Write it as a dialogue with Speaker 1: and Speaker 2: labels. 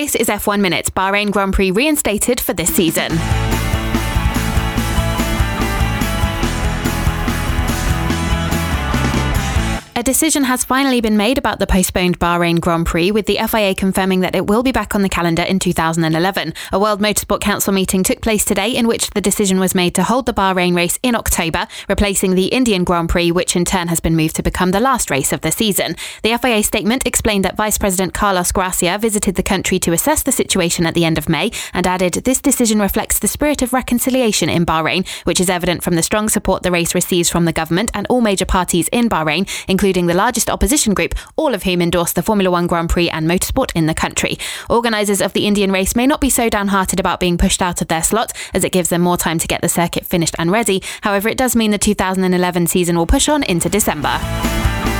Speaker 1: This is F1 Minute, Bahrain Grand Prix reinstated for this season. A decision has finally been made about the postponed Bahrain Grand Prix, with the FIA confirming that it will be back on the calendar in 2011. A World Motorsport Council meeting took place today in which the decision was made to hold the Bahrain race in October, replacing the Indian Grand Prix, which in turn has been moved to become the last race of the season. The FIA statement explained that Vice President Carlos Gracia visited the country to assess the situation at the end of May and added, "This decision reflects the spirit of reconciliation in Bahrain, which is evident from the strong support the race receives from the government and all major parties in Bahrain, including the largest opposition group, all of whom endorse the Formula One Grand Prix and motorsport in the country." Organisers of the Indian race may not be so downhearted about being pushed out of their slot, as it gives them more time to get the circuit finished and ready. However, it does mean the 2011 season will push on into December.